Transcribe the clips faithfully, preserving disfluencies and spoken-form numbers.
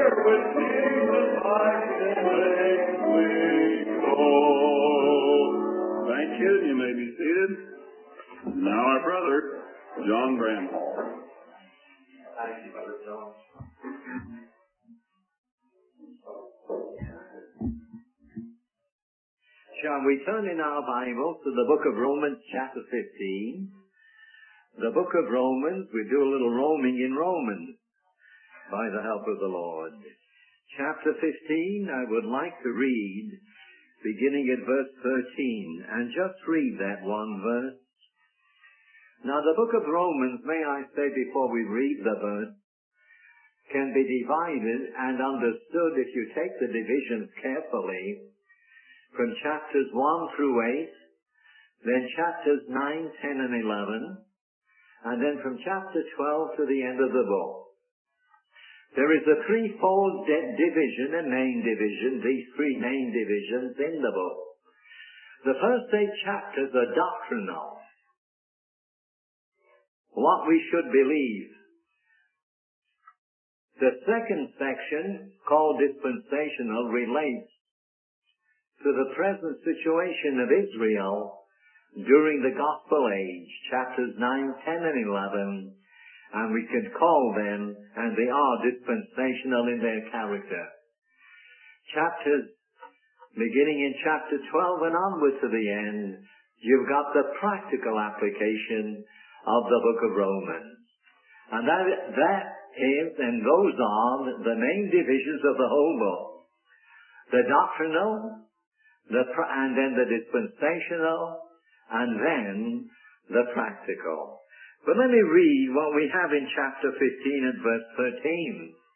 Where with Jesus I can make we go. Thank you. You may be seated. Now our brother, John Bramble. Thank you, Brother John. Shall we turn in our Bibles to the book of Romans chapter fifteen? The book of Romans, we do a little roaming in Romans by the help of the Lord. Chapter fifteen, I would like to read, beginning at verse thirteen, and just read that one verse. Now the book of Romans, may I say before we read the verse, can be divided and understood if you take the divisions carefully from chapters one through eight, then chapters nine, ten, and eleven, and then from chapter twelve to the end of the book. There is a threefold de- division, a main division, these three main divisions in the book. The first eight chapters are doctrinal, what we should believe. The second section, called dispensational, relates to the present situation of Israel during the gospel age, chapters nine, ten, and eleven, and we could call them, and they are dispensational in their character. Chapters, beginning in chapter twelve and onward to the end, you've got the practical application of the book of Romans. And that, that is, and those are the main divisions of the whole book. The doctrinal, The, and then the dispensational, and then the practical. But let me read what we have in chapter fifteen and verse thirteen.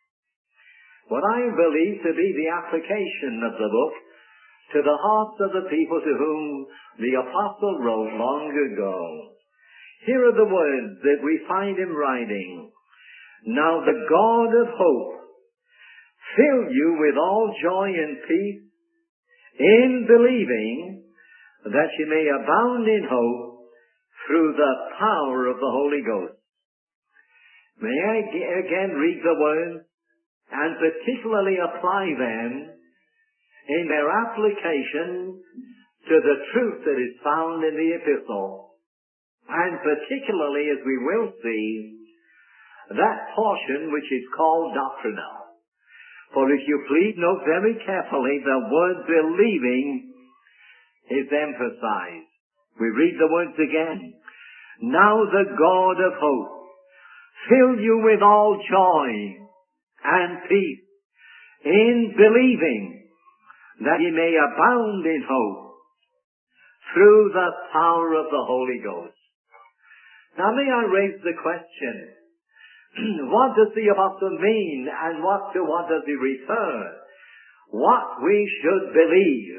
What I believe to be the application of the book to the hearts of the people to whom the apostle wrote long ago. Here are the words that we find him writing. Now the God of hope fill you with all joy and peace in believing, that you may abound in hope through the power of the Holy Ghost. May I again read the words and particularly apply them in their application to the truth that is found in the epistle, and particularly, as we will see, that portion which is called doctrinal. For if you please note very carefully, the word believing is emphasized. We read the words again. Now the God of hope fill you with all joy and peace in believing, that ye may abound in hope through the power of the Holy Ghost. Now may I raise the question, what does the apostle mean, and what to what does he refer? What we should believe.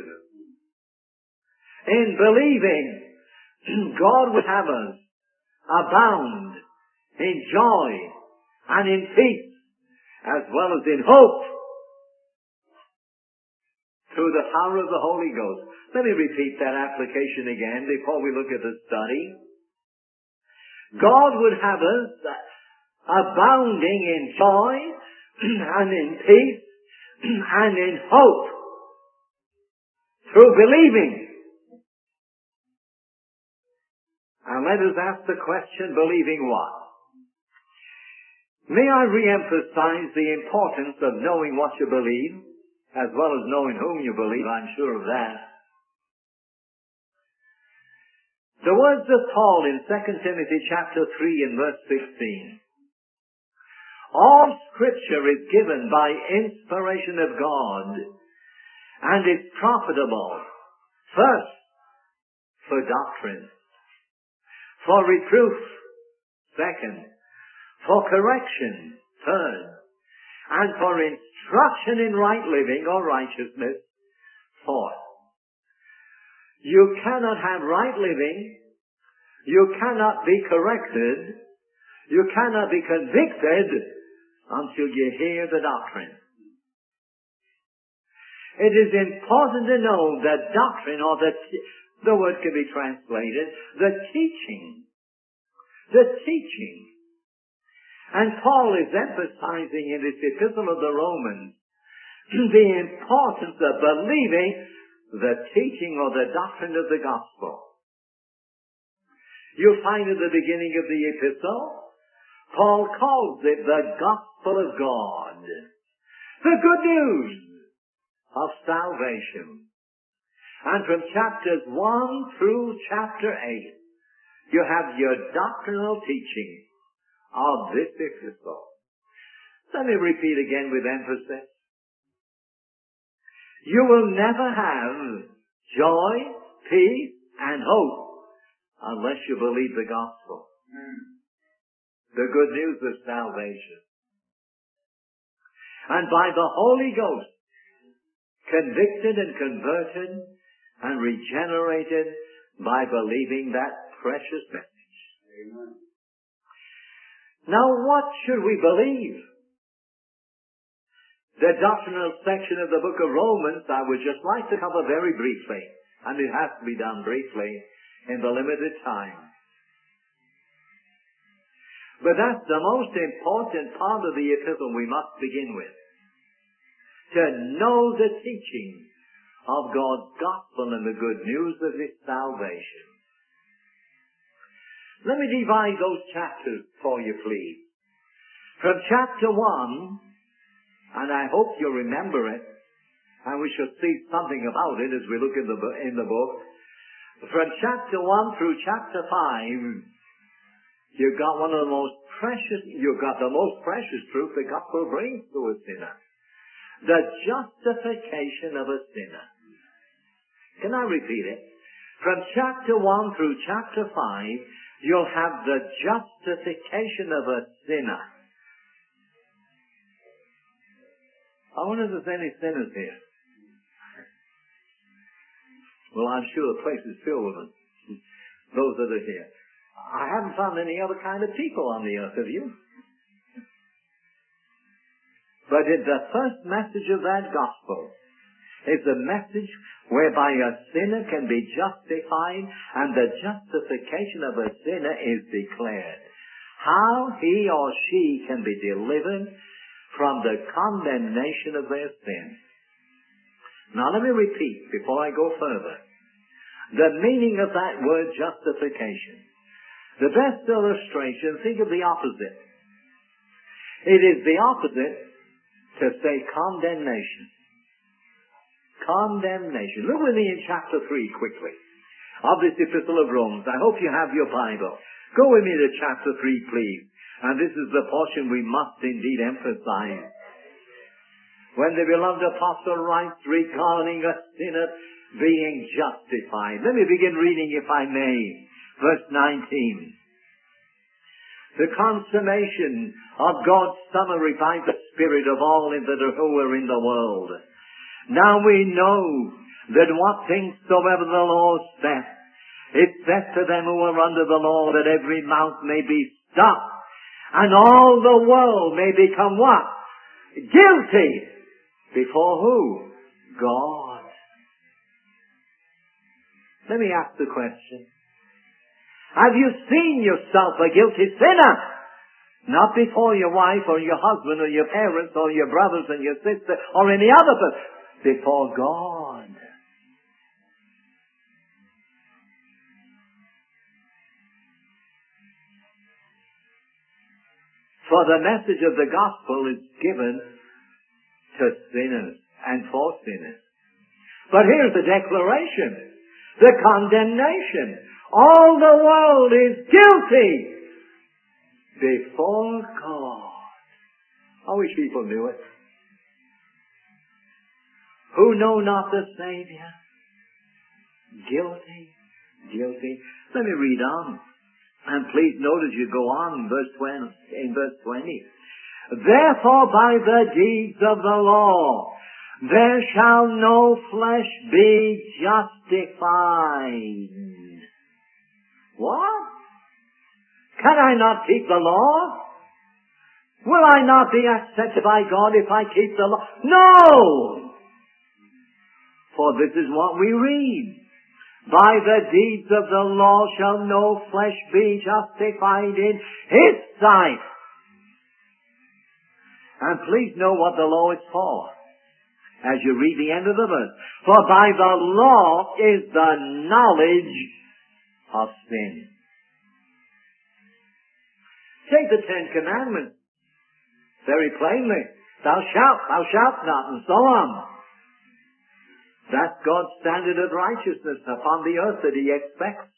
In believing, God would have us abound in joy and in peace, as well as in hope, through the power of the Holy Ghost. Let me repeat that application again before we look at the study. God would have us abounding in joy and in peace and in hope through believing. And let us ask the question, believing what? May I re-emphasize the importance of knowing what you believe, as well as knowing whom you believe. I'm sure of that. The words of Paul in Second Timothy chapter three and verse sixteen. All Scripture is given by inspiration of God and is profitable, first, for doctrine, for reproof, second, for correction, third, and for instruction in right living or righteousness, fourth. You cannot have right living, you cannot be corrected, you cannot be convicted until you hear the doctrine. It is important to know that doctrine, or the, the word can be translated, the teaching, the teaching And Paul is emphasizing in this epistle of the Romans the importance of believing the teaching or the doctrine of the gospel. You'll find at the beginning of the epistle, Paul calls it the gospel of God. The good news of salvation. And from chapters one through chapter eight, you have your doctrinal teaching of this epistle. Let me repeat again with emphasis. You will never have joy, peace, and hope unless you believe the gospel. The good news of salvation. And by the Holy Ghost, convicted and converted and regenerated by believing that precious message. Amen. Now what should we believe? The doctrinal section of the book of Romans I would just like to cover very briefly, and it has to be done briefly in the limited time. But that's the most important part of the epistle we must begin with. To know the teaching of God's gospel and the good news of His salvation. Let me divide those chapters for you, please. From chapter one, and I hope you remember it, and we shall see something about it as we look in the, in the book. From chapter one through chapter five, you've got one of the most precious, you've got the most precious truth the gospel brings to a sinner. The justification of a sinner. Can I repeat it? From chapter one through chapter five, you'll have the justification of a sinner. I wonder if there's any sinners here. Well, I'm sure the place is filled with them. Those that are here. I haven't found any other kind of people on the earth, have you? But in the first message of that gospel is the message whereby a sinner can be justified and the justification of a sinner is declared. How he or she can be delivered from the condemnation of their sin. Now let me repeat before I go further. The meaning of that word justification. The best illustration, think of the opposite. It is the opposite to say condemnation. Condemnation. Look with me in chapter three quickly of this epistle of Romans. I hope you have your Bible. Go with me to chapter three, please. And this is the portion we must indeed emphasize. When the beloved apostle writes regarding a sinner being justified. Let me begin reading, if I may. Verse nineteen. The consummation of God's summary by the Spirit of all that are who are in the world. Now we know that what things soever the law saith, it saith to them who are under the law, that every mouth may be stopped, and all the world may become what? Guilty. Before who? God. Let me ask the question. Have you seen yourself a guilty sinner? Not before your wife or your husband or your parents or your brothers and your sister or any other person. Before God. For the message of the gospel is given to sinners and for sinners. But here's the declaration. The condemnation. All the world is guilty before God. I wish people knew it. Who know not the Savior? Guilty, guilty. Let me read on. And please note as you go on in verse twenty, in verse twenty. Therefore by the deeds of the law there shall no flesh be justified. What? Can I not keep the law? Will I not be accepted by God if I keep the law? No! For this is what we read. By the deeds of the law shall no flesh be justified in His sight. And please know what the law is for, as you read the end of the verse. For by the law is the knowledge of sin. Take the Ten Commandments very plainly. Thou shalt, thou shalt not, and so on. That's God's standard of righteousness upon the earth that He expects.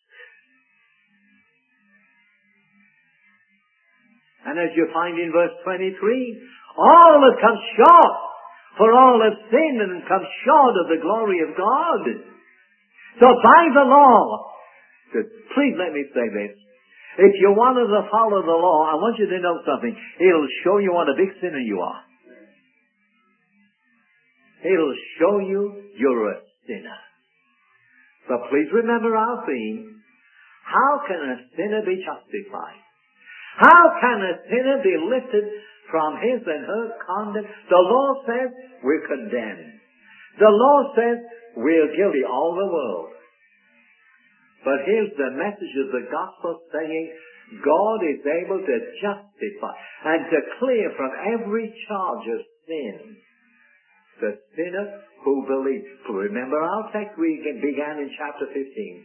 And as you find in verse twenty-three, all have come short, for all have sinned and come short of the glory of God. So by the law, please let me say this, if you wanted to follow the law, I want you to know something. It'll show you what a big sinner you are. It'll show you you're a sinner. So please remember our theme. How can a sinner be justified? How can a sinner be lifted from his and her conduct? The law says we're condemned. The law says we're guilty, all the world. But here's the message of the gospel saying God is able to justify and to clear from every charge of sin the sinner who believes. Remember our text we began in chapter fifteen.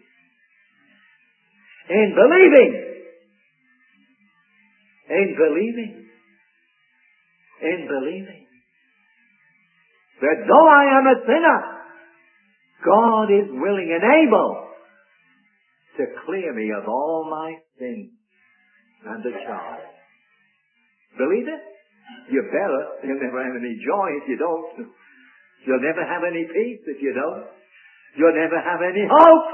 In believing. In believing. In believing. That though I am a sinner, God is willing and able to clear me of all my sins and the charge. Believe it? You better. You'll never have any joy if you don't. You'll never have any peace if you don't. You'll never have any hope.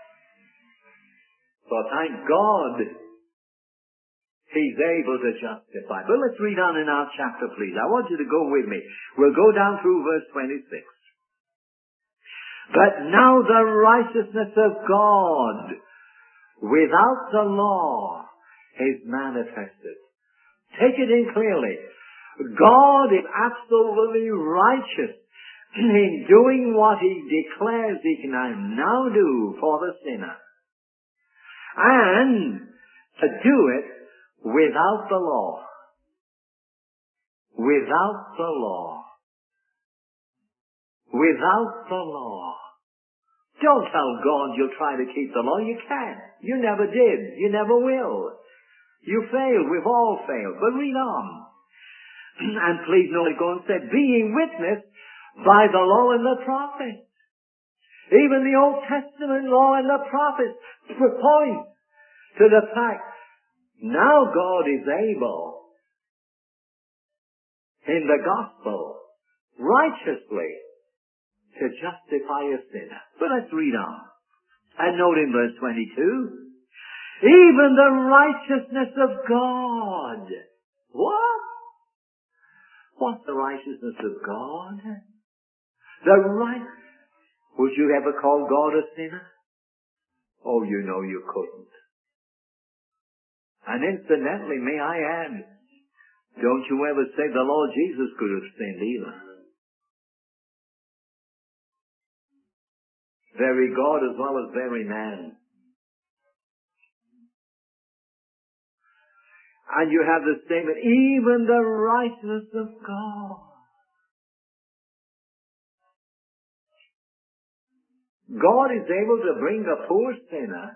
But thank God He's able to justify. But let's read on in our chapter, please. I want you to go with me. We'll go down through verse twenty-six. But now the righteousness of God without the law is manifested. Take it in clearly. God is absolutely righteous in doing what He declares He can now do for the sinner. And to do it without the law. Without the law. Without the law. Don't tell God you'll try to keep the law. You can't. You never did. You never will. You failed. We've all failed. But read on. And please note it goes and said, being witnessed by the law and the prophets. Even the Old Testament law and the prophets point to the fact now God is able in the gospel righteously to justify a sinner. But let's read on. And note in verse twenty-two, even the righteousness of God. What? What's the righteousness of God? The right. Would you ever call God a sinner? Oh, you know you couldn't. And incidentally, may I add, don't you ever say the Lord Jesus could have sinned either. Very God as well as very man. And you have the statement, even the righteousness of God. God is able to bring the poor sinner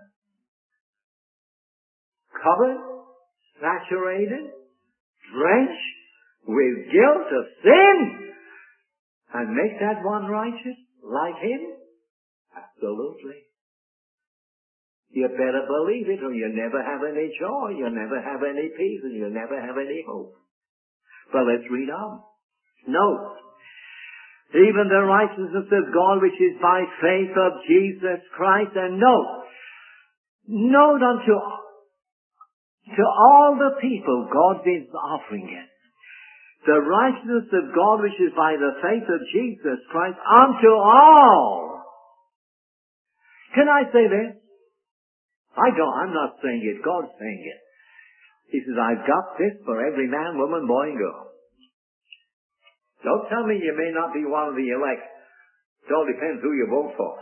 covered, saturated, drenched with guilt of sin and make that one righteous like him? Absolutely. You better believe it or you'll never have any joy, you'll never have any peace, and you'll never have any hope. But let's read on. Note, even the righteousness of God which is by faith of Jesus Christ, and note, note unto, to all the people God is offering it. The righteousness of God which is by the faith of Jesus Christ unto all. Can I say this? I don't, I'm not saying it, God's saying it. He says, I've got this for every man, woman, boy, and girl. Don't tell me you may not be one of the elect. It all depends who you vote for.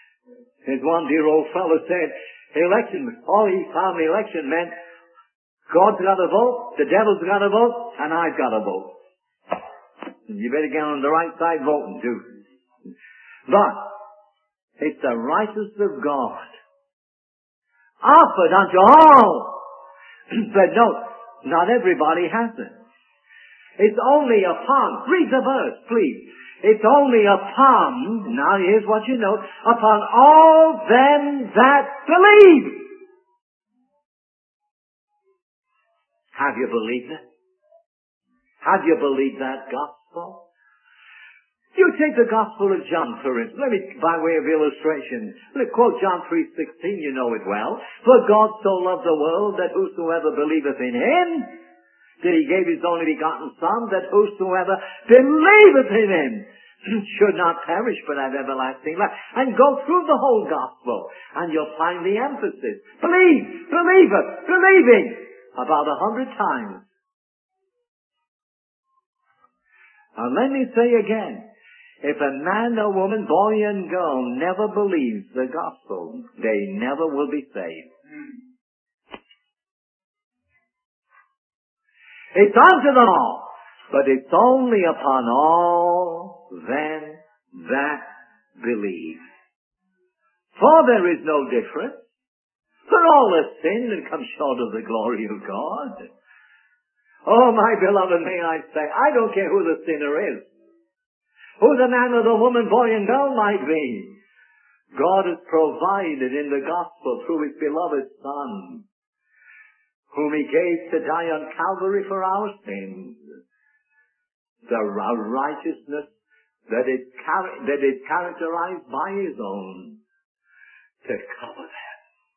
As one dear old fellow said, election, all he found election meant God's got a vote, the devil's got a vote, and I've got a vote. And you better get on the right side voting too. But it's the righteousness of God offered unto all. But note, not everybody has it. It's only upon, read the verse, please. It's only upon, now here's what you note, upon all them that believe. Have you believed it? Have you believed that gospel? You take the Gospel of John, for instance. Let me, by way of illustration, let me quote John three sixteen, you know it well. For God so loved the world that whosoever believeth in Him, that He gave His only begotten Son, that whosoever believeth in Him should not perish but have everlasting life. And go through the whole Gospel, and you'll find the emphasis. Believe, believeth, believing, about a hundred times. And let me say again, if a man or woman, boy and girl, never believes the gospel, they never will be saved. It's unto them all, but it's only upon all them that believe. For there is no difference. For all have sinned and come short of the glory of God. Oh, my beloved, may I say, I don't care who the sinner is. Who the man or the woman, boy and girl might be. God has provided in the gospel through His beloved Son, whom He gave to die on Calvary for our sins, the righteousness that is, char- that is characterized by His own to cover them,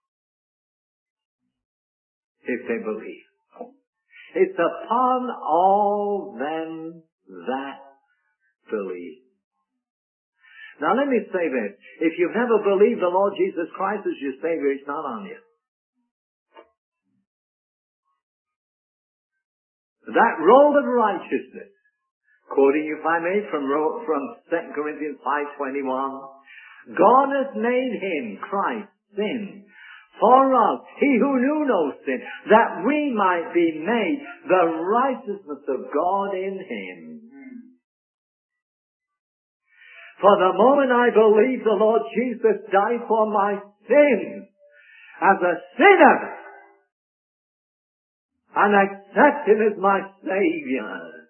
if they believe. It's upon all them that believe. Now let me say this. If you've never believed the Lord Jesus Christ as your Savior, it's not on you. That robe of righteousness, quoting if I may from, from Second Corinthians five twenty-one, God has made Him, Christ, sin for us, He who knew no sin, that we might be made the righteousness of God in Him. For the moment I believe the Lord Jesus died for my sins as a sinner and accept Him as my Savior,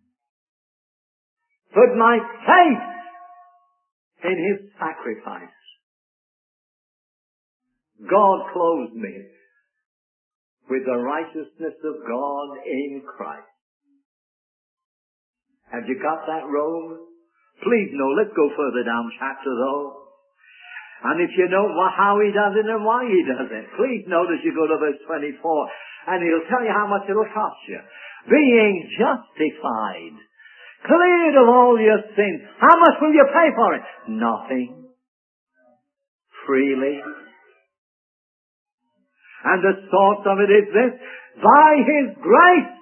put my faith in His sacrifice, God clothed me with the righteousness of God in Christ. Have you got that robe? Please no, let's go further down chapter though. And if you know how He does it and why He does it, please notice you go to verse twenty-four and He'll tell you how much it'll cost you. Being justified, cleared of all your sins. How much will you pay for it? Nothing. Freely. And the source of it is this, by His grace.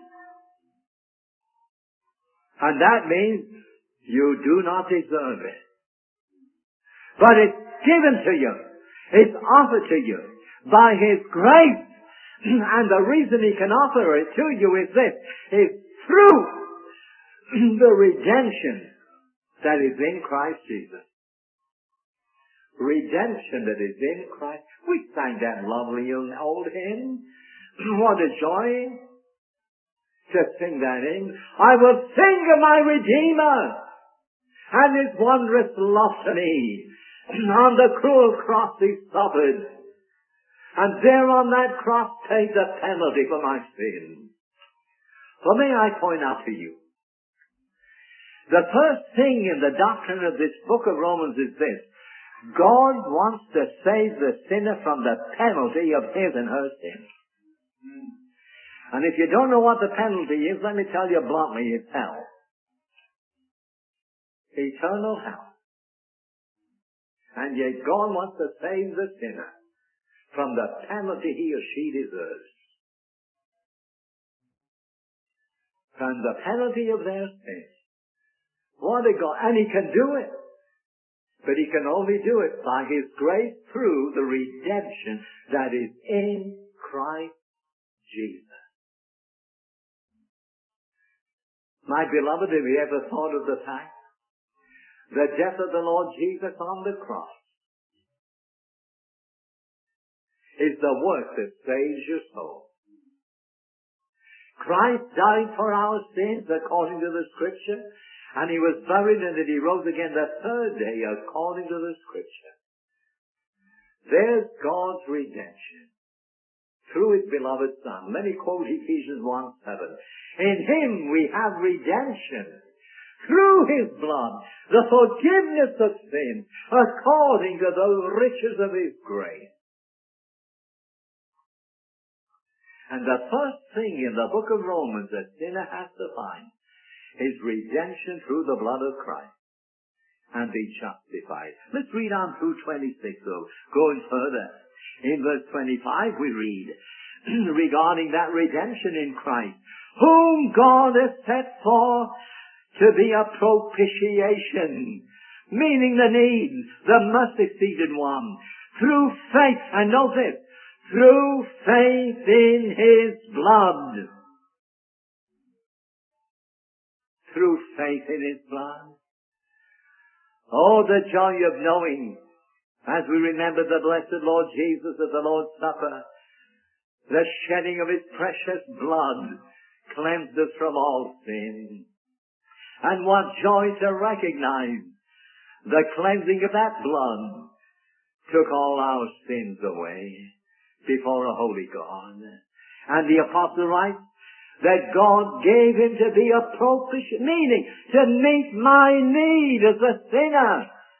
And that means you do not deserve it. But it's given to you. It's offered to you by His grace. And the reason He can offer it to you is this, is through the redemption that is in Christ Jesus. Redemption that is in Christ. We sang that lovely old hymn. What a joy to sing that hymn. I will sing of my Redeemer and His wondrous love to me. On the cruel cross He suffered, and there on that cross paid the penalty for my sins. So may I point out to you, the first thing in the doctrine of this book of Romans is this: God wants to save the sinner from the penalty of his and her sin. And if you don't know what the penalty is, let me tell you bluntly, it's hell. Eternal hell. And yet God wants to save the sinner from the penalty he or she deserves. From the penalty of their sin. What a God. And He can do it. But He can only do it by His grace through the redemption that is in Christ Jesus. My beloved, have you ever thought of the fact the death of the Lord Jesus on the cross is the work that saves your soul? Christ died for our sins according to the Scripture, and He was buried, and that He rose again the third day according to the Scripture. There's God's redemption through His beloved Son. Let me quote Ephesians one seven. In Him we have redemption through His blood, the forgiveness of sins, according to the riches of His grace. And the first thing in the book of Romans a sinner has to find is redemption through the blood of Christ and be justified. Let's read on through twenty-six, though. Going further. In verse twenty-five we read regarding that redemption in Christ, whom God has set forth to be a propitiation, meaning the need, the mercy-seated one, through faith, and notice, through faith in His blood. Through faith in His blood. Oh, the joy of knowing, as we remember the blessed Lord Jesus at the Lord's Supper, the shedding of His precious blood cleansed us from all sin. And what joy to recognize the cleansing of that blood took all our sins away before a holy God. And the apostle writes that God gave Him to be a propitiation, meaning to meet my need as a sinner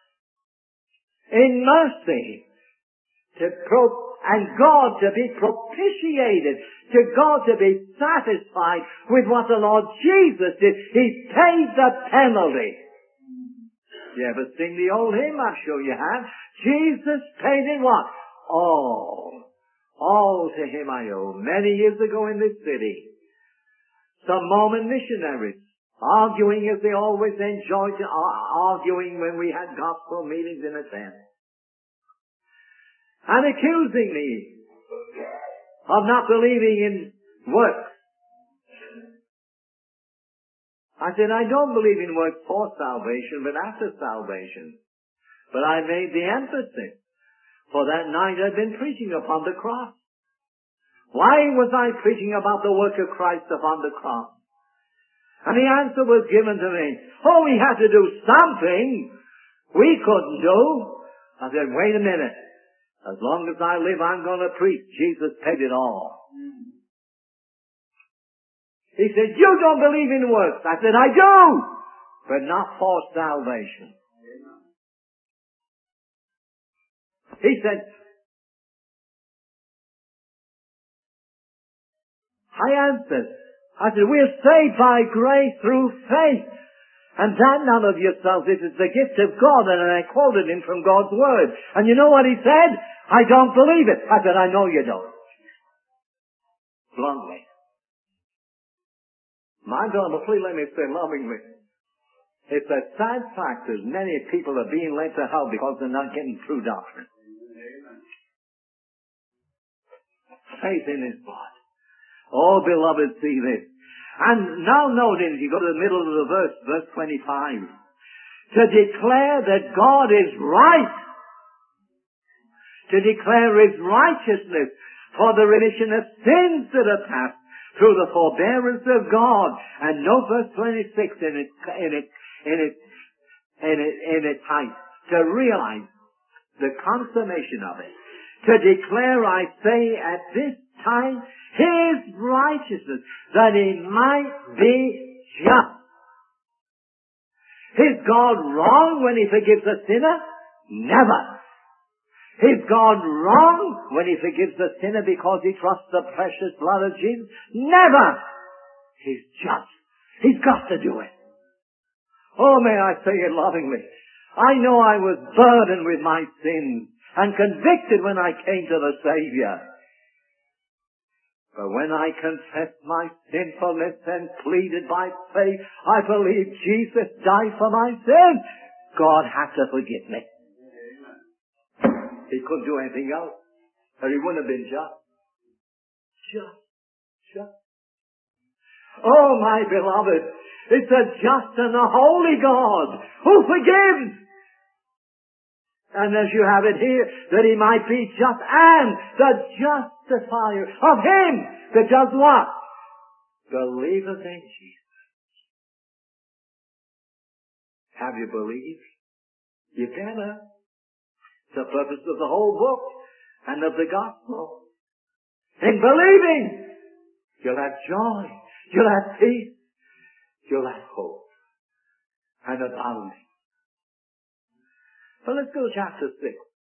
in mercy, to pro- and God to be propitiated, to God to be satisfied with what the Lord Jesus did. He paid the penalty. You ever sing the old hymn? I'm sure you have. Jesus paid in what? All. All to Him I owe. Many years ago in this city, some Mormon missionaries, arguing as they always enjoyed to, arguing when we had gospel meetings in a tent, and accusing me of not believing in works. I said, I don't believe in works for salvation, but after salvation. But I made the emphasis, for that night I'd been preaching upon the cross. Why was I preaching about the work of Christ upon the cross? And the answer was given to me. Oh, we had to do something. We couldn't do. I said, wait a minute. As long as I live, I'm going to preach. Jesus paid it all. He said, you don't believe in works. I said, I do, but not for salvation. He said, I answered. I said, we're saved by grace through faith. And that none of yourselves, it is the gift of God. And I quoted him from God's Word. And you know what he said? I don't believe it. I said, I know you don't. Bluntly. My daughter, please let me say lovingly, it's a sad fact that many people are being led to hell because they're not getting true doctrine. Faith in His blood. Oh, beloved, see this. And now notice, you go to the middle of the verse, verse twenty-five. To declare that God is right. To declare His righteousness for the remission of sins that are past through the forbearance of God. And note verse twenty-six in its, in its, in its, in its, in its height. To realize the consummation of it. To declare, I say, at this time, His righteousness, that He might be just. Is God wrong when He forgives a sinner? Never. Is God wrong when He forgives a sinner because he trusts the precious blood of Jesus? Never. He's just. He's got to do it. Oh, may I say it lovingly. I know I was burdened with my sins and convicted when I came to the Savior. But when I confessed my sinfulness and pleaded by faith, I believe Jesus died for my sins. God had to forgive me. He couldn't do anything else, or He wouldn't have been just. Just. Just. Oh, my beloved, It's a just and a holy God who forgives. And as you have it here, that he might be just and the justifier of him that does what? Believeth in Jesus. Have you believed? You better. It's the purpose of the whole book and of the gospel. In believing, you'll have joy, you'll have peace, you'll have hope, and abounding. Well, let's go to chapter six.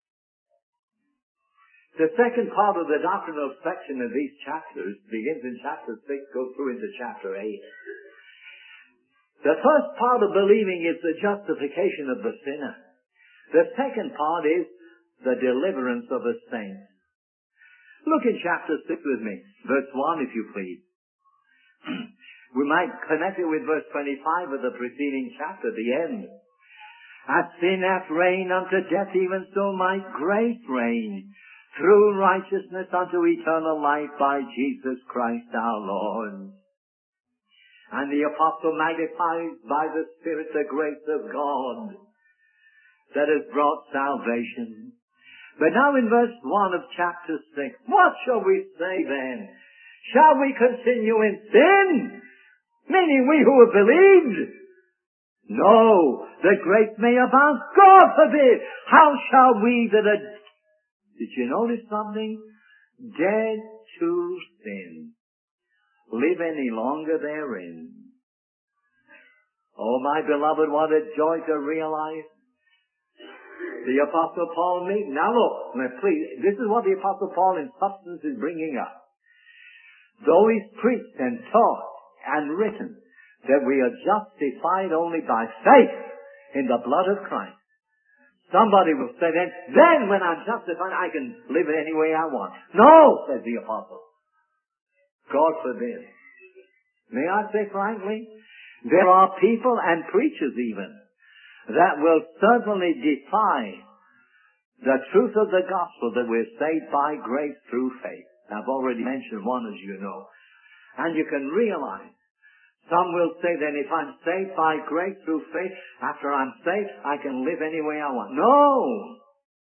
The second part of the doctrinal section of these chapters begins in chapter six, goes through into chapter eight. The first part of believing is the justification of the sinner. The second part is the deliverance of the saints. Look in chapter six with me, verse one, if you please. We might connect it with verse twenty-five of the preceding chapter, the end. As sin hath reigned unto death, even so might grace reign through righteousness unto eternal life by Jesus Christ our Lord. And the apostle magnifies by the Spirit the grace of God that has brought salvation. But now in verse one of chapter six, what shall we say then? Shall we continue in sin? Meaning we who have believed? No, that grace may abound. God forbid! How shall we that are, did you notice something? Dead to sin, live any longer therein? Oh, my beloved, what a joy to realize. The Apostle Paul made. Now look, now please, this is what the Apostle Paul in substance is bringing up. Though he's preached and taught and written that we are justified only by faith in the blood of Christ. Somebody will say then, then when I'm justified, I can live it any way I want. No, says the apostle. God forbid. May I say frankly, there are people and preachers even that will certainly defy the truth of the gospel that we're saved by grace through faith. I've already mentioned one, as you know. And you can realize, some will say then, if I'm saved by grace through faith, after I'm saved, I can live any way I want. No!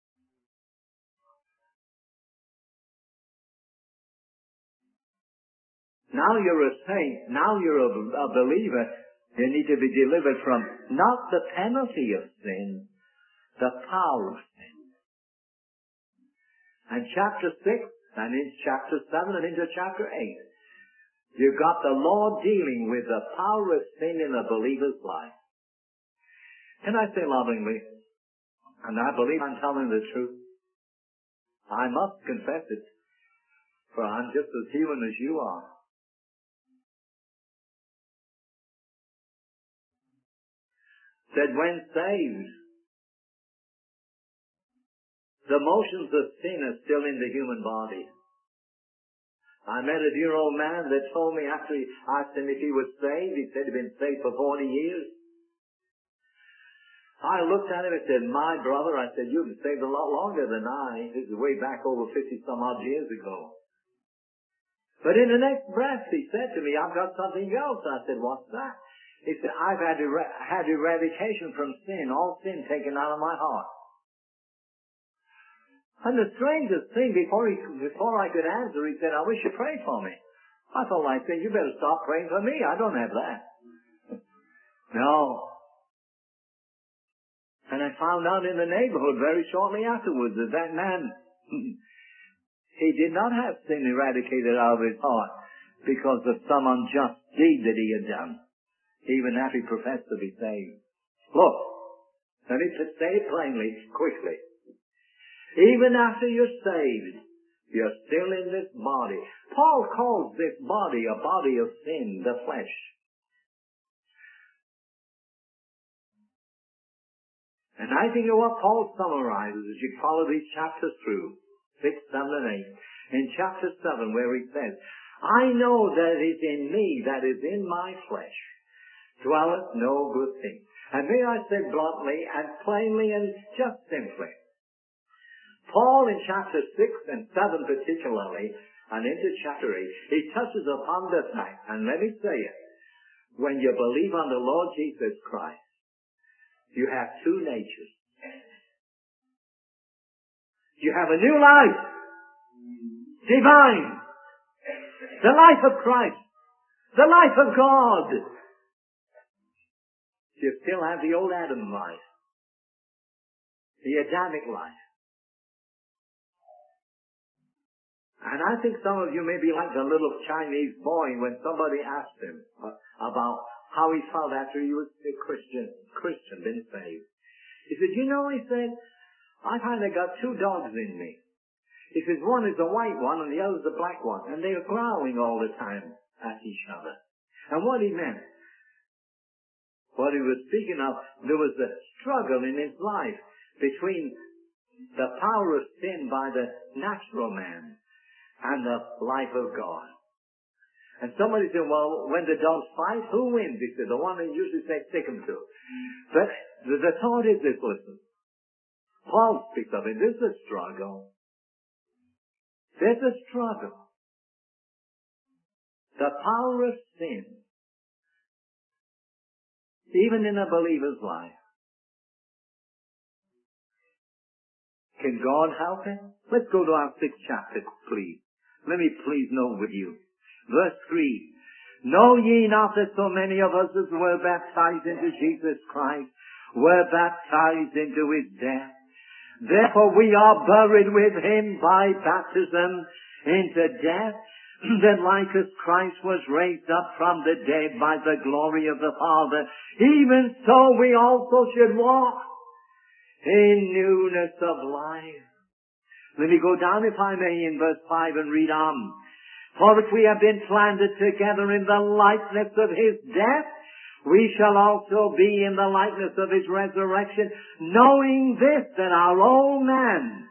Now you're a saint, now you're a, a believer, you need to be delivered from not the penalty of sin, the power of sin. And chapter six, and in chapter seven, and into chapter eight, you've got the Lord dealing with the power of sin in a believer's life. Can I say lovingly, and I believe I'm telling the truth, I must confess it, for I'm just as human as you are. That when saved, the motions of sin are still in the human body. I met a dear old man that told me after I asked him if he was saved, he said he'd been saved for forty years. I looked at him and said, my brother, I said, you've been saved a lot longer than I. This is way back over fifty some odd years ago. But in the next breath, he said to me, I've got something else. I said, what's that? He said, I've had, er- had eradication from sin, all sin taken out of my heart. And the strangest thing, before he, before I could answer, he said, I wish you'd pray for me. I thought, I said, you better stop praying for me. I don't have that. No. And I found out in the neighborhood very shortly afterwards that that man, he did not have sin eradicated out of his heart because of some unjust deed that he had done, even after he professed to be saved. Look, let me say it plainly, quickly. Even after you're saved, you're still in this body. Paul calls this body a body of sin, the flesh. And I think of what Paul summarizes as you follow these chapters through, six, seven, and eight. In chapter seven, where he says, I know that it is in me, that is in my flesh, dwelleth no good thing. And may I say bluntly and plainly and just simply, Paul in chapter six and seven particularly, and into chapter eight, he touches upon the fact, and let me say it, when you believe on the Lord Jesus Christ, you have two natures. You have a new life, divine, the life of Christ, the life of God. You still have the old Adam life, the Adamic life. And I think some of you may be like the little Chinese boy when somebody asked him about how he felt after he was a Christian, Christian, been saved. He said, you know, he said, I kind of got two dogs in me. He says, one is a white one and the other is a black one. And they are growling all the time at each other. And what he meant, what he was speaking of, there was a struggle in his life between the power of sin by the natural man and the life of God. And somebody said, well, when the dogs fight, who wins? He said, the one they usually say stick him to. But the, the thought is this, listen. Paul speaks of it. There's a struggle. There's a struggle. The power of sin, even in a believer's life. Can God help it? Let's go to our sixth chapter, please. Let me please note with you. Verse three. Know ye not that so many of us as were baptized into Jesus Christ were baptized into his death? Therefore we are buried with him by baptism into death, that like as Christ was raised up from the dead by the glory of the Father, even so we also should walk in newness of life. Let me go down, if I may, in verse five and read on. For if we have been planted together in the likeness of his death, we shall also be in the likeness of his resurrection, knowing this, that our old man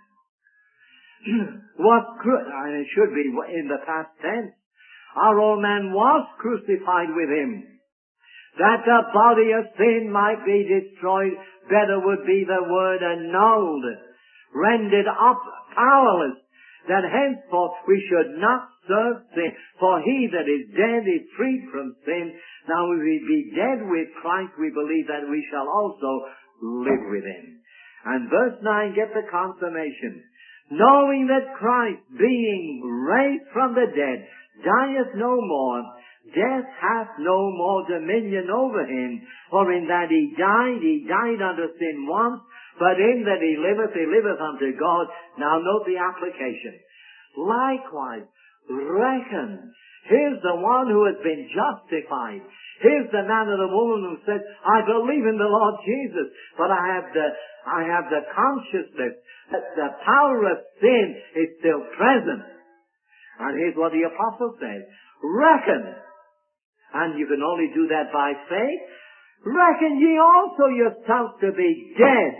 was, cru- and it should be in the past tense, our old man was crucified with him, that the body of sin might be destroyed. Better would be the word annulled, rendered up, powerless, that henceforth we should not serve sin. For he that is dead is freed from sin. Now if we be dead with Christ, we believe that we shall also live with him. And verse nine, get the consummation. Knowing that Christ, being raised from the dead, dieth no more, death hath no more dominion over him. For in that he died, he died unto sin once, but in that he liveth, he liveth unto God. Now note the application. Likewise, reckon. Here's the one who has been justified. Here's the man or the woman who says, I believe in the Lord Jesus, but I have the, I have the consciousness that the power of sin is still present. And here's what the apostle says. Reckon. And you can only do that by faith. Reckon ye also yourselves to be dead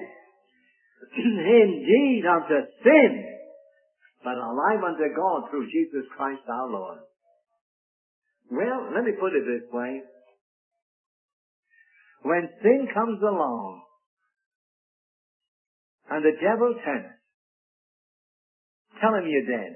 indeed unto sin, but alive unto God through Jesus Christ our Lord. Well, let me put it this way. When sin comes along and the devil tempts, tell him you're dead.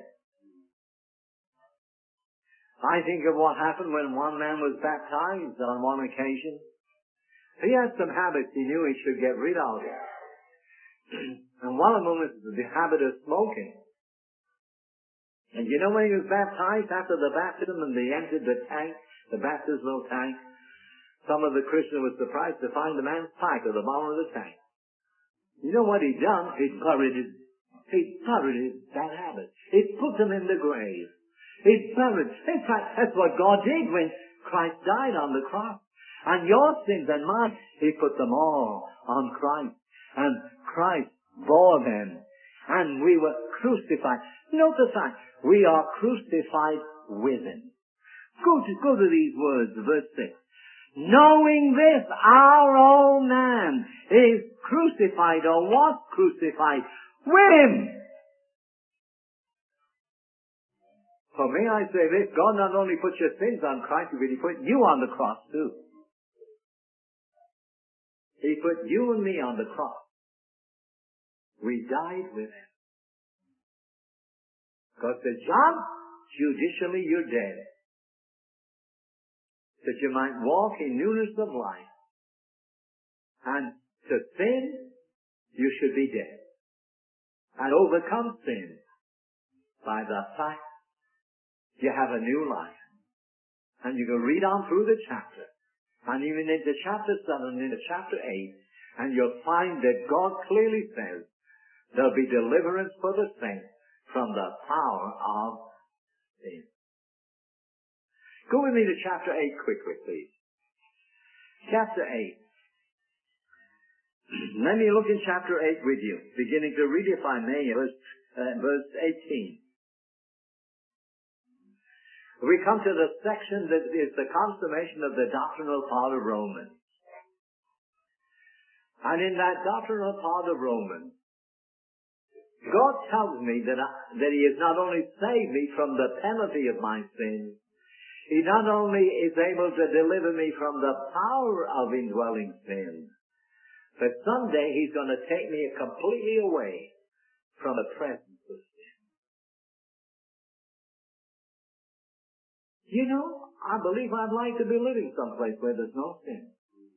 I think of what happened when one man was baptized on one occasion. He had some habits he knew he should get rid of. And one of them was the habit of smoking. And you know when he was baptized, after the baptism and they entered the tank, the baptismal tank, some of the Christians were surprised to find the man's pipe at the bottom of the tank. You know what he'd done? He'd buried his, he'd buried his bad habit. He'd put them in the grave. He'd buried. In fact, that's what God did when Christ died on the cross. And your sins and mine, he put them all on Christ. And Christ bore them. And we were crucified. Note the fact, we are crucified with him. Go to, go to these words, verse six. Knowing this, our old man is crucified or was crucified with him. For me, I say this, God not only put your sins on Christ, but he put you on the cross too. He put you and me on the cross. We died with him. God said, John, judicially you're dead. that you might walk in newness of life. And to sin, you should be dead. And overcome sin by the fact you have a new life. And you can read on through the chapter, and even into chapter seven, into chapter eight, and you'll find that God clearly says there'll be deliverance for the saints from the power of sin. Go with me to chapter eight quickly, please. Chapter eight. Let me look in chapter eight with you, beginning to read, if I may, verse, uh, verse eighteen. We come to the section that is the consummation of the doctrinal part of Romans. And in that doctrinal part of Romans, God tells me that, I, that He has not only saved me from the penalty of my sin, He not only is able to deliver me from the power of indwelling sin, but someday He's going to take me completely away from the presence of sin. You know, I believe I'd like to be living someplace where there's no sin.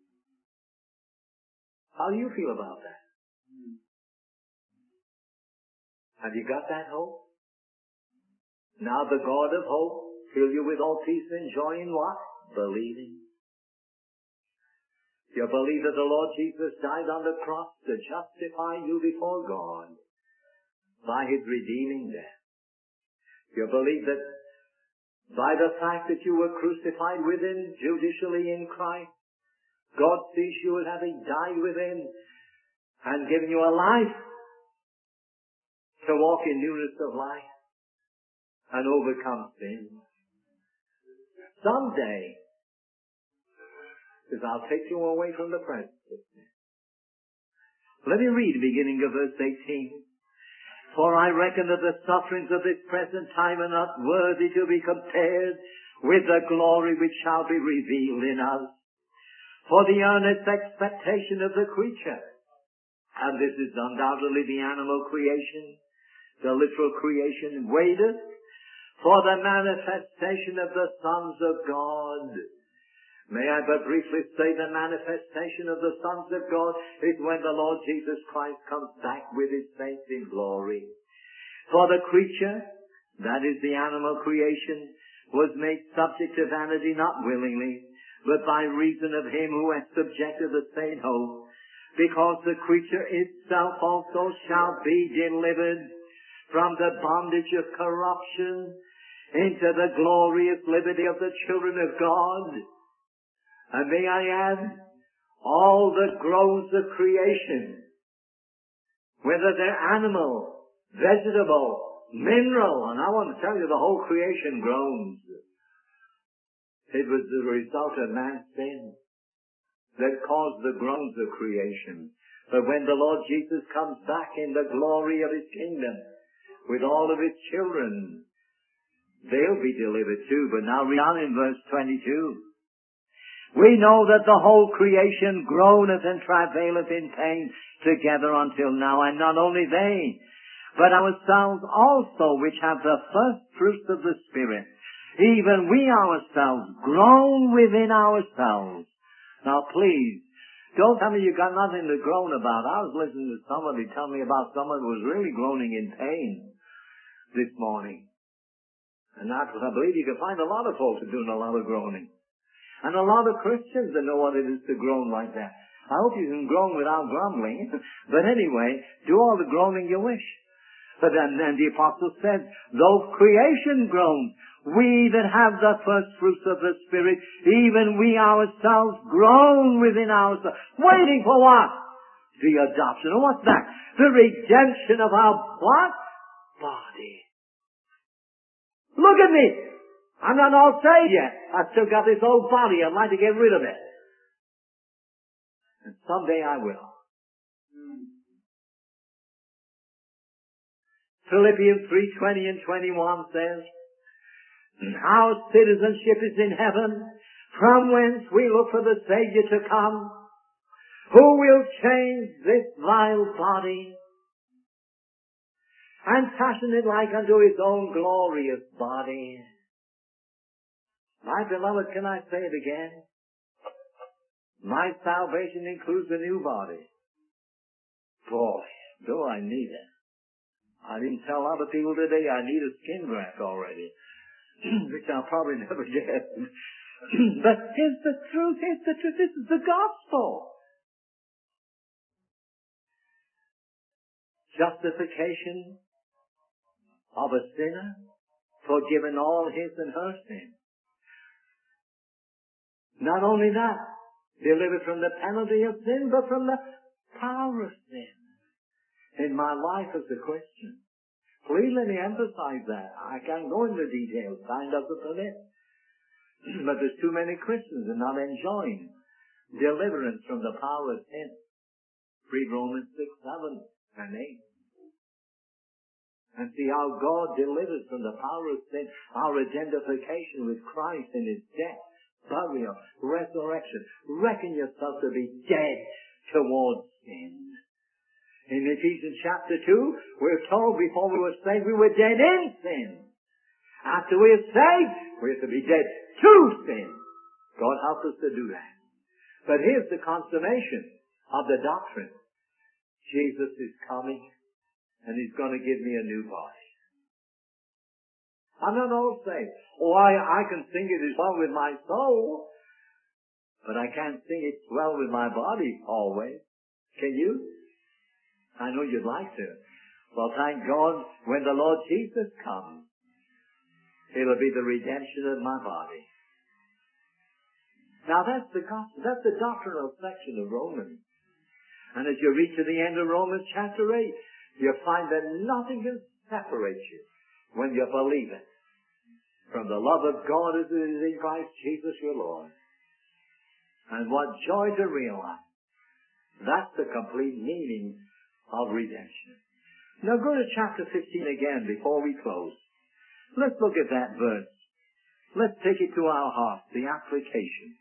How do you feel about that? Have you got that hope? Now the God of hope fill you with all peace and joy in what? Believing. You believe that the Lord Jesus died on the cross to justify you before God by His redeeming death. You believe that by the fact that you were crucified with Him judicially in Christ, God sees you as having died with Him and given you a life to walk in newness of life and overcome sin. Someday, because I'll take you away from the presence of sin. Let me read beginning of verse eighteen. For I reckon that the sufferings of this present time are not worthy to be compared with the glory which shall be revealed in us. For the earnest expectation of the creature, and this is undoubtedly the animal creation, the literal creation, waiteth for the manifestation of the sons of God. May I but briefly say the manifestation of the sons of God is when the Lord Jesus Christ comes back with His saints in glory. For the creature, that is the animal creation, was made subject to vanity not willingly, but by reason of Him who hath subjected the same hope, because the creature itself also shall be delivered from the bondage of corruption into the glorious liberty of the children of God. And may I add, all the growths of creation, whether they're animal, vegetable, mineral, and I want to tell you the whole creation groans. It was the result of man's sin that caused the groans of creation. But when the Lord Jesus comes back in the glory of His kingdom with all of His children, they'll be delivered too. But now read on in verse twenty-two. We know that the whole creation groaneth and travaileth in pain together until now, and not only they, but ourselves also, which have the first fruits of the Spirit, even we ourselves groan within ourselves. Now please, don't tell me you got nothing to groan about. I was listening to somebody tell me about someone who was really groaning in pain this morning. And that's what I believe you can find a lot of folks doing a lot of groaning. And a lot of Christians that know what it is to groan like that. I hope you can groan without grumbling. But anyway, do all the groaning you wish. But then, then the apostle said, though creation groans, we that have the first fruits of the Spirit, even we ourselves groan within ourselves. Waiting for what? The adoption. And what's that? The redemption of our what? Body. Look at me. I'm not all saved yet. I've still got this old body. I'd like to get rid of it. And someday I will. Philippians three twenty and twenty-one says, our citizenship is in heaven, from whence we look for the Savior to come, who will change this vile body and fashion it like unto His own glorious body. My beloved, can I say it again? My salvation includes a new body. Boy, do I need it. I didn't tell other people today I need a skin graft already, which I'll probably never get. But here's the truth, here's the truth, this is the gospel. Justification of a sinner, forgiven all his and her sin. Not only that, delivered from the penalty of sin, but from the power of sin in my life as a Christian. Please let me emphasize that. I can't go into details. Time doesn't permit. But there's too many Christians who are not enjoying deliverance from the power of sin. Read Romans six, seven, and eight. And see how God delivers from the power of sin, our identification with Christ in His death, burial, resurrection. Reckon yourself to be dead towards sin. In Ephesians chapter two, we're told before we were saved, we were dead in sin. After we are saved, we are to be dead to sin. God help us to do that. But here's the consummation of the doctrine. Jesus is coming, and He's going to give me a new body. I'm not all saved. Oh, I, I can sing it as well with my soul, but I can't sing it well with my body always. Can you? I know you'd like to. Well, thank God, when the Lord Jesus comes, it'll be the redemption of my body. Now that's the gospel. That's the doctrinal section of Romans. And as you reach to the end of Romans chapter eight, you find that nothing can separate you when you believe it from the love of God as it is in Christ Jesus your Lord. And what joy to realize. That's the complete meaning of redemption. Now go to chapter fifteen again before we close. Let's look at that verse. Let's take it to our hearts, the application.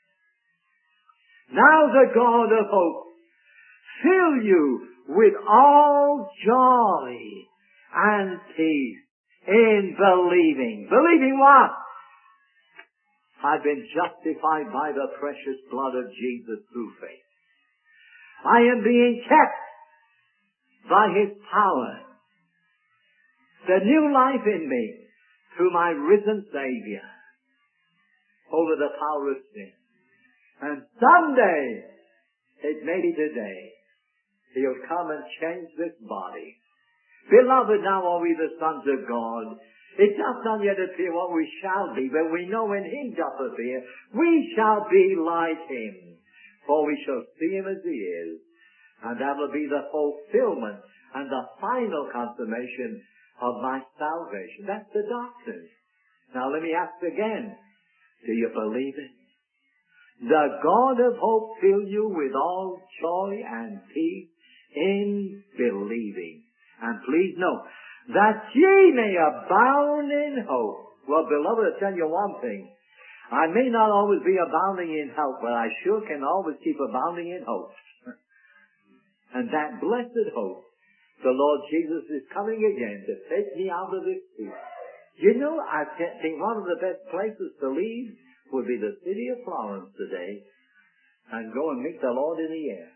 Now the God of hope fill you with all joy and peace in believing. Believing what? I've been justified by the precious blood of Jesus through faith. I am being kept by His power. The new life in me through my risen Savior over the power of sin. And someday, it may be today, He'll come and change this body. Beloved, now are we the sons of God. It does not yet appear what we shall be, but we know when He doth appear, we shall be like Him. For we shall see Him as He is. And that will be the fulfillment and the final consummation of my salvation. That's the doctrine. Now let me ask again, do you believe it? The God of hope fill you with all joy and peace in believing. And please note, that ye may abound in hope. Well, beloved, I'll tell you one thing. I may not always be abounding in hope, but I sure can always keep abounding in hope. And that blessed hope, the Lord Jesus is coming again to take me out of this sea. You know, I think one of the best places to leave would be the city of Florence today and go and meet the Lord in the air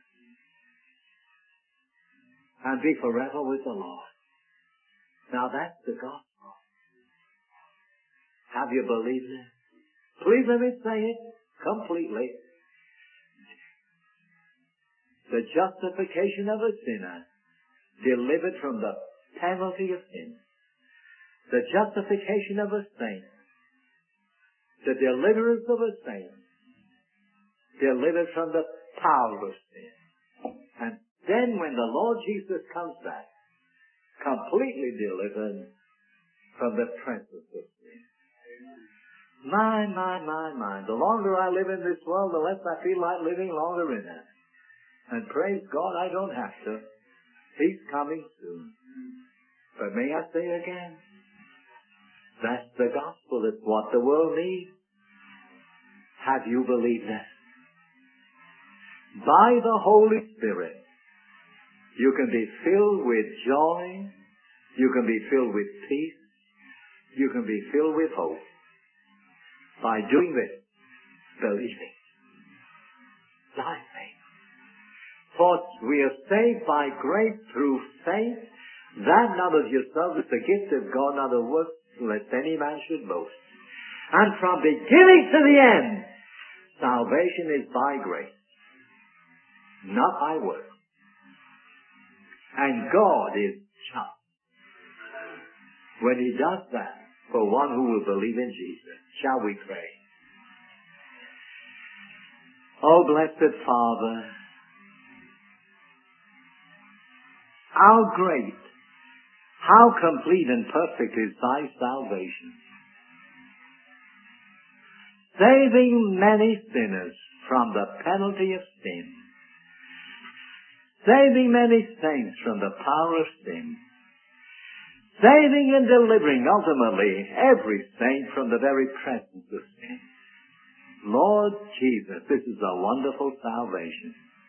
and be forever with the Lord. Now that's the gospel. Have you believed it? Please let me say it completely. The justification of a sinner delivered from the penalty of sin. The justification of a saint. The deliverance of a saint. Delivered from the power of sin. And then when the Lord Jesus comes back, completely delivered from the presence of sin. My, my, my, my. The longer I live in this world, the less I feel like living longer in it. And praise God, I don't have to. He's coming soon. But may I say again, that's the gospel. It's what the world needs. Have you believed that? By the Holy Spirit, you can be filled with joy. You can be filled with peace. You can be filled with hope. by doing this, believing. By faith. For we are saved by grace through faith, that not of yourself is the gift of God, not of works, lest any man should boast. And from beginning to the end, salvation is by grace, not by works. And God is just when He does that for one who will believe in Jesus. Shall we pray? Oh, blessed Father, how great, how complete and perfect is Thy salvation, saving many sinners from the penalty of sin, saving many saints from the power of sin, saving and delivering ultimately every saint from the very presence of sin. Lord Jesus, this is a wonderful salvation.